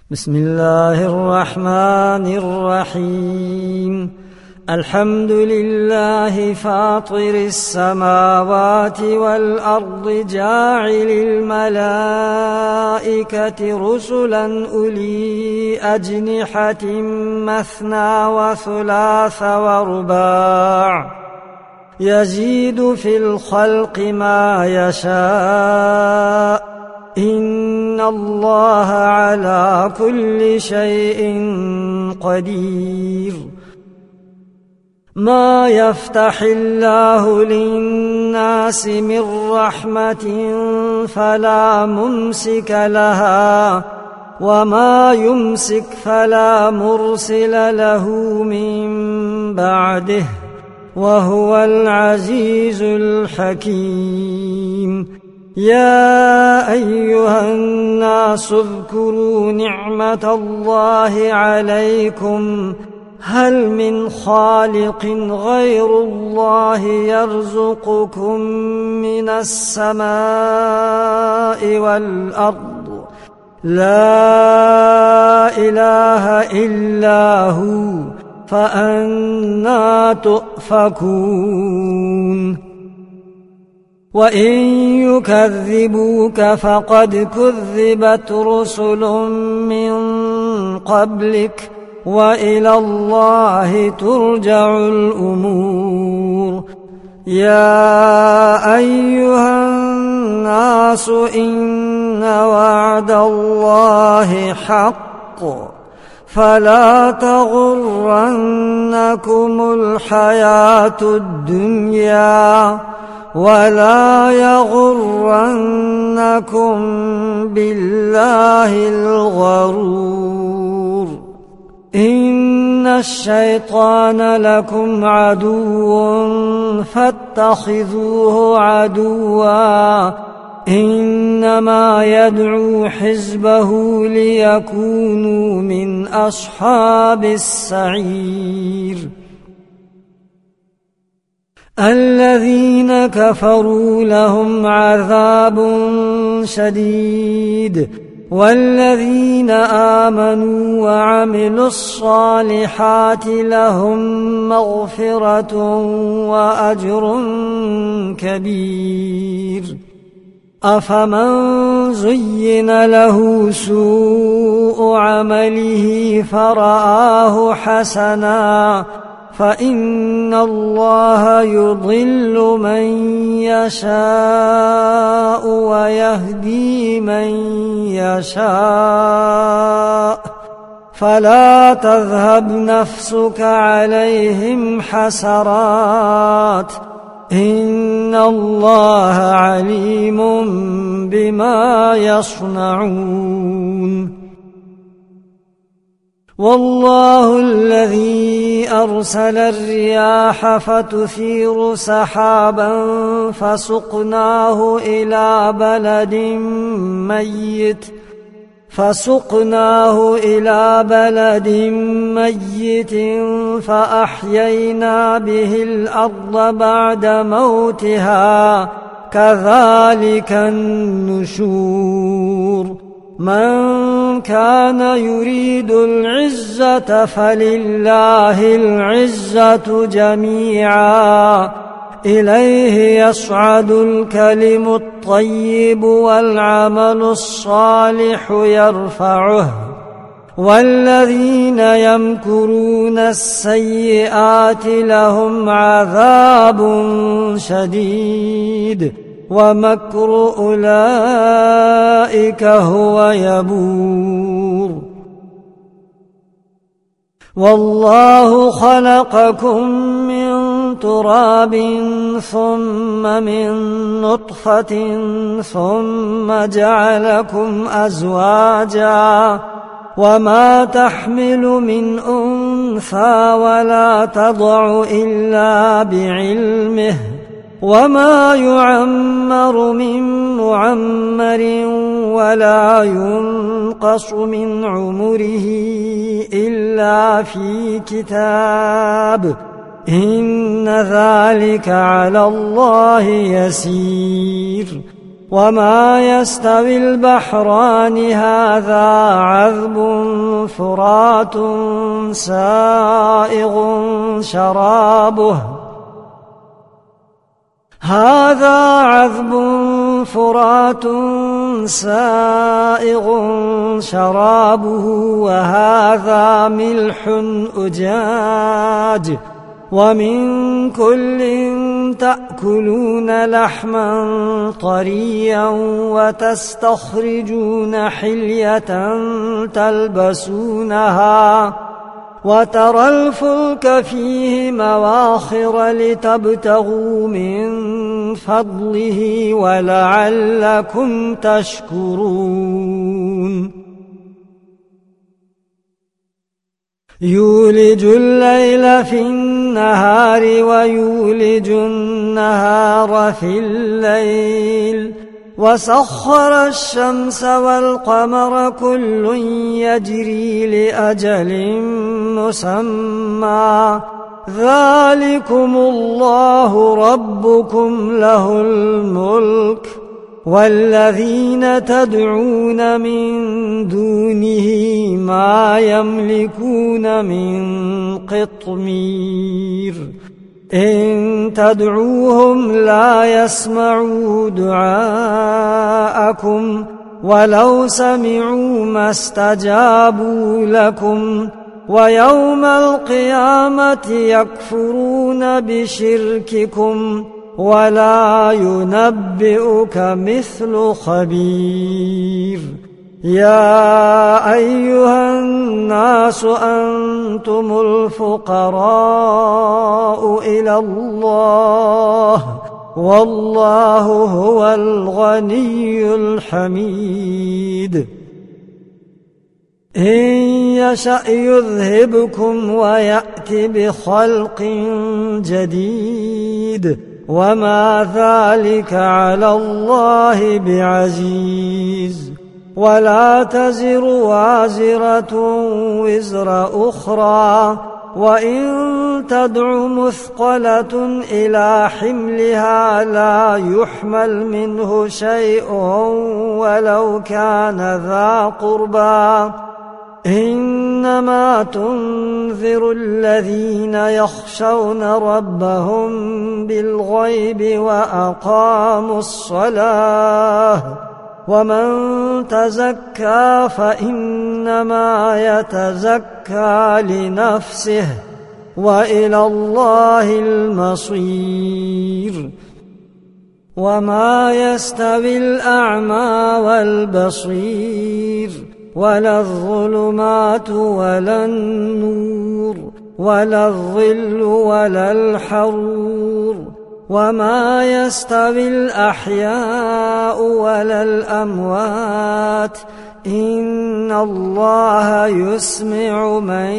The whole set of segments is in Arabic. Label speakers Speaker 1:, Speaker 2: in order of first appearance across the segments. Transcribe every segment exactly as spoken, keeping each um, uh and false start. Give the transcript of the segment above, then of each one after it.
Speaker 1: بسم الله الرحمن الرحيم. الحمد لله فاطر السماوات والأرض جاعل الملائكة رسلا أولي أجنحة مثنى وثلاث ورباع يزيد في الخلق ما يشاء إن الله على كل شيء قدير. ما يفتح الله للناس من رحمة فلا ممسك لها وما يمسك فلا مرسل له من بعده وهو العزيز الحكيم. يا أيها الناس اذكروا نعمة الله عليكم هل من خالق غير الله يرزقكم من السماء والأرض لا إله إلا هو فأنى تؤفكون. وإن يكذبوك فقد كذبت رسل من قبلك وإلى الله ترجع الأمور. يا أيها الناس إن وعد الله حق فلا تغرنكم الحياة الدنيا ولا يغرنكم بالله الغرور. إن الشيطان لكم عدو فاتخذوه عدوا إنما يدعو حزبه ليكونوا من أصحاب السعير. الذين كفروا لهم عذاب شديد والذين آمنوا وعملوا الصالحات لهم مغفرة وأجر كبير. أفمن زين له سوء عمله فرآه حسنا فإن الله يضل من يشاء ويهدي من يشاء فلا تذهب نفسك عليهم حسرات إن الله عليم بما يصنعون. والله الذي أرسل الرياح فتثير سحابا فسقناه إلى بلد ميت فسقناه إلى بلد ميت فأحيينا به الأرض بعد موتها كذلك النشور. من كان يريد العزة فلله العزة جميعا إليه يصعد الكلم الطيب والعمل الصالح يرفعه والذين يمكرون السيئات لهم عذاب شديد ومكر أولئك هو يبور. والله خلقكم من تراب ثم من نطفة ثم جعلكم أزواجا وما تحمل من أنثى ولا تضع إلا بعلمه وما يعمر من معمر ولا ينقص من عمره إلا في كتاب إن ذلك على الله يسير. وما يستوي البحران هذا عذب فرات سائغ شرابه هذا عذب فرات سائغ شرابه وهذا ملح أجاج ومن كل تأكلون لحما طريا وتستخرجون حلية تلبسونها وترى الفلك فيه مواخر لتبتغوا من فضله ولعلكم تشكرون يولج الليل في النهار ويولج النهار في الليل وسخر الشمس والقمر كل يجري لأجل مسمى ذلكم الله ربكم له الملك والذين تدعون من دونه ما يملكون من قطمير إن تدعوهم لا يسمعوا دعاءكم ولو سمعوا ما استجابوا لكم ويوم القيامة يكفرون بشرككم ولا ينبئك مثل خبير يا أيها الناس أنتم الفقراء إلى الله والله هو الغني الحميد إن يشأ يذهبكم ويأت بخلق جديد وما ذلك على الله بعزيز ولا تزر وازرة وزر أخرى وإن تدع مثقلة إلى حملها لا يحمل منه شيء ولو كان ذا قربى إنما تنذر الذين يخشون ربهم بالغيب وأقاموا الصلاة ومن تزكى فإنما يتزكى لنفسه وإلى الله المصير وما يستوي الأعمى والبصير ولا الظلمات ولا النور ولا الظل ولا الحرور وما يستوي الأحياء ولا الأموات إن الله يسمع من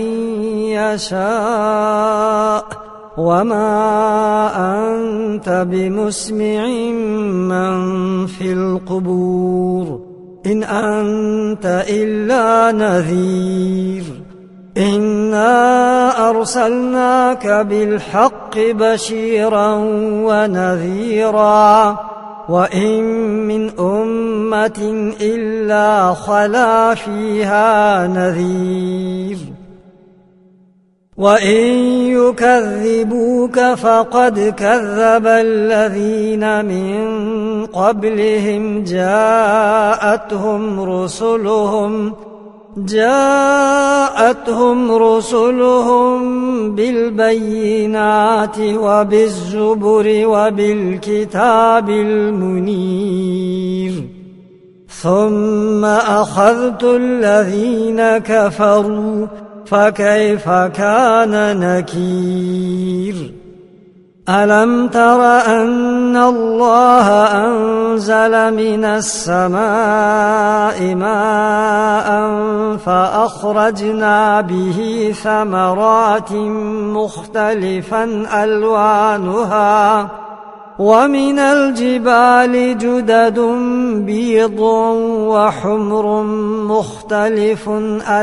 Speaker 1: يشاء وما أنت بمسمع من في القبور إن أنت إلا نذير إنا أرسلناك بالحق بشيرا ونذيرا وإن من أمة إلا خلا فيها نذير وإن يكذبوك فقد كذب الذين من قبلهم جاءتهم رسلهم جاءتهم رسلهم بالبينات وبالزبر وبالكتاب المنير ثم أخذت الذين كفروا فكيف كان نكير ألم تر أن الله أنزل من السماء ماء فأخرجنا به ثمرات مختلفا ألوانها ومن الجبال جدد بيض وحمر مختلف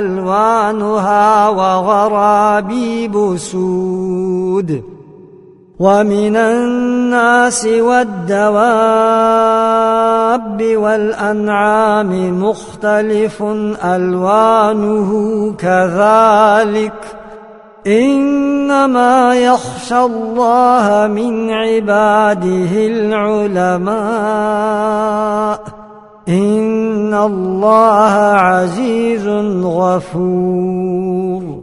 Speaker 1: ألوانها وغرابيب سود ومن الناس والدواب والأنعام مختلف ألوانه كذلك إنما يخشى الله من عباده العلماء إن الله عزيز غفور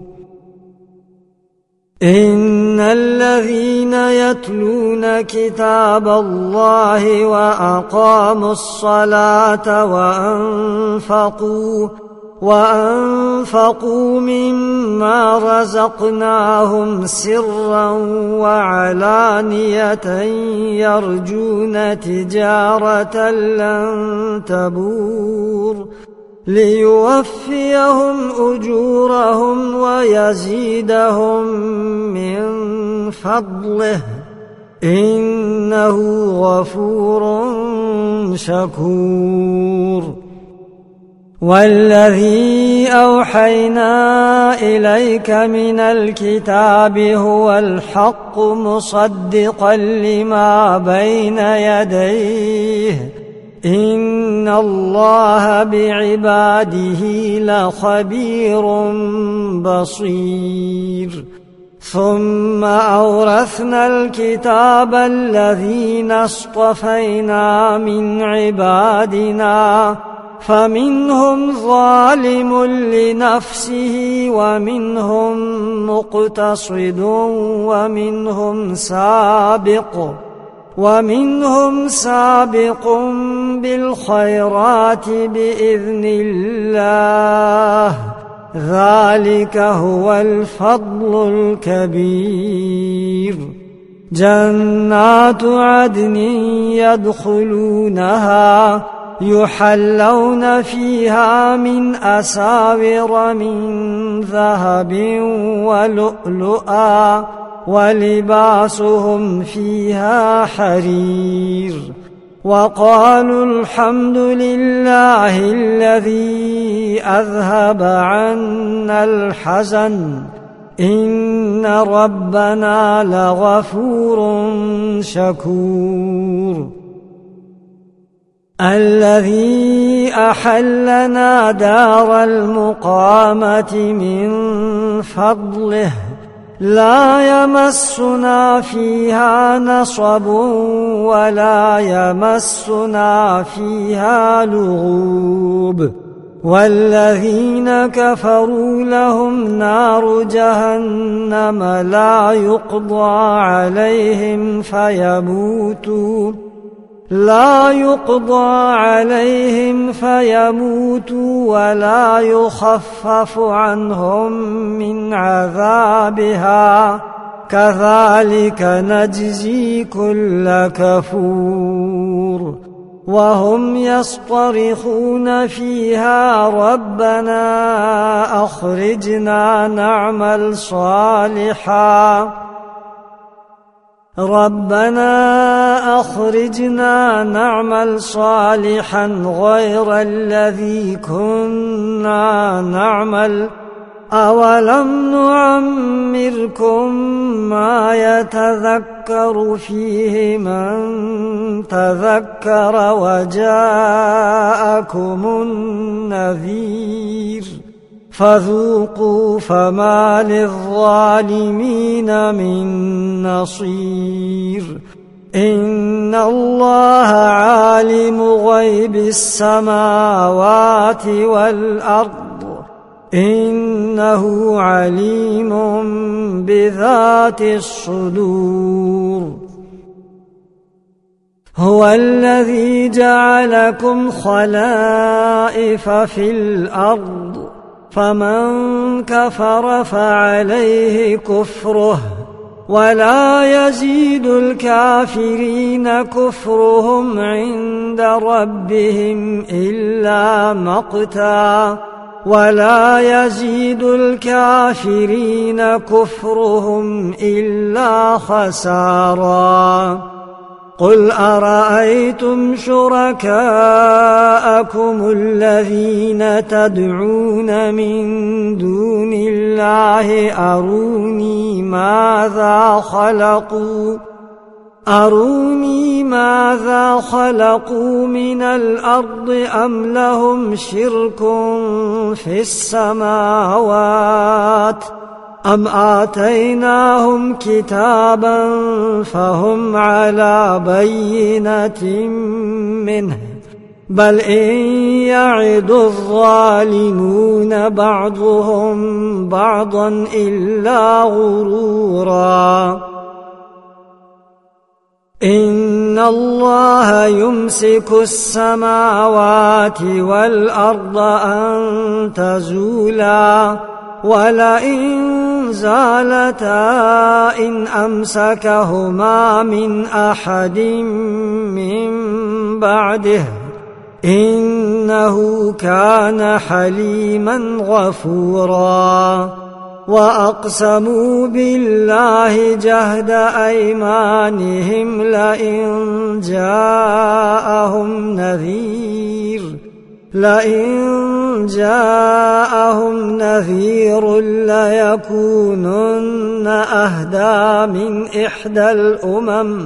Speaker 1: إن الذين يتلون كتاب الله وأقاموا الصلاة وأنفقوا وأنفقوا مما رزقناهم سرا وعلانية يرجون تجارة لن تبور ليوفيهم أجورهم ويزيدهم من فضله إنه غفور شكور والذي أوحينا إليك من الكتاب هو الحق مصدقا لما بين يديه إن الله بعباده لخبير بصير ثم أورثنا الكتاب الذين اصطفينا من عبادنا فمنهم ظالم لنفسه ومنهم مقتصد ومنهم سابق ومنهم سابق بالخيرات بإذن الله ذلك هو الفضل الكبير جنات عدن يدخلونها يحلون فيها من أساور من ذهب ولؤلؤا ولباسهم فيها حرير وقالوا الحمد لله الذي أذهب عنا الحزن إن ربنا لغفور شكور الذي أحلنا دار المقامة من فضله لا يمسنا فيها نصب ولا يمسنا فيها لغوب والذين كفروا لهم نار جهنم لا يقضى عليهم فيموتوا لا يقضى عليهم فيموتوا ولا يخفف عنهم من عذابها كذلك نجزي كل كفور وهم يصطرخون فيها ربنا أخرجنا نعمل صالحا ربنا أخرجنا نعمل صالحا غير الذي كنا نعمل أولم نعمركم ما يتذكر فيه من تذكر وجاءكم النذير فذوقوا فما للظالمين من نصير إن الله عالم غيب السماوات والأرض إنه عليم بذات الصدور هو الذي جعلكم خلائف في الأرض فمن كفر فعليه كفره ولا يزيد الكافرين كفرهم عند ربهم إلا مقتا ولا يزيد الكافرين كفرهم إلا خسارا قل أرأيتم شركاءكم الذين تدعون من دون الله أروني ماذا خلقوا أروني ماذا خلقوا من الأرض أم لهم شرك في السماوات أم آتيناهم كتابا فهم على بينة منه بل إن يعد الظالمون بعضهم بعضا إلا غرورا إن الله يمسك السماوات والأرض أن تزولا ولئن زالتا إن أمسكهما من أحد من بعده إنه كان حليما غفورا وأقسموا بالله جهد أيمانهم لئن جاءهم نذير لئن جاءهم نذير ليكونن أهدى من إحدى الأمم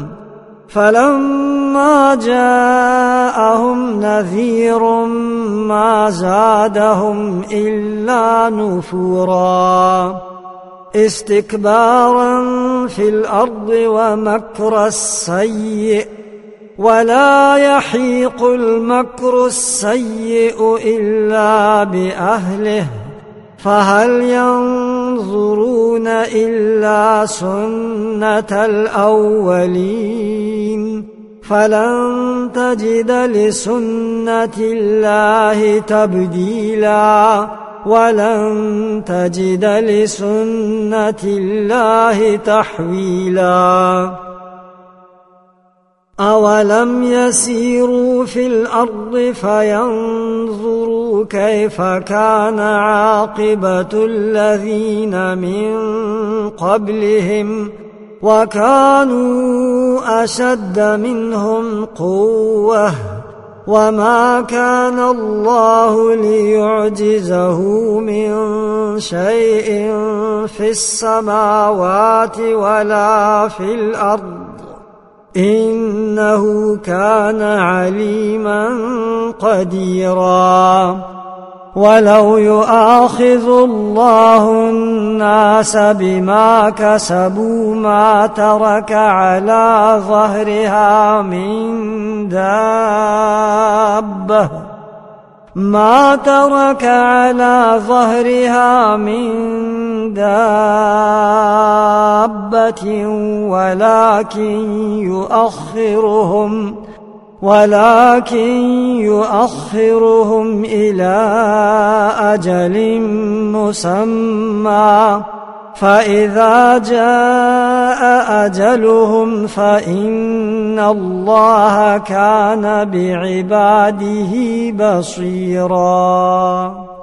Speaker 1: فلما جاءهم نذير ما زادهم إلا نفورا استكبارا في الأرض ومكر السيء ولا يحيق المكر السيء إلا بأهله فهل ينظرون إلا سنة الأولين فلن تجد لسنة الله تبديلا ولن تجد لسنة الله تحويلا أولم يسيروا في الأرض فينظروا كيف كان عاقبة الذين من قبلهم وكانوا أشد منهم قوة وما كان الله ليعجزه من شيء في السماوات ولا في الأرض إنه كان عليما قديرا ولو يؤاخذ الله الناس بما كسبوا ما ترك على ظهرها من دابة ما ترك على ظهرها من دابة ولكن يؤخرهم ولكن يؤخرهم إلى أجل مسمى فإذا جاء أجلهم فإن الله كان بعباده بصيرا.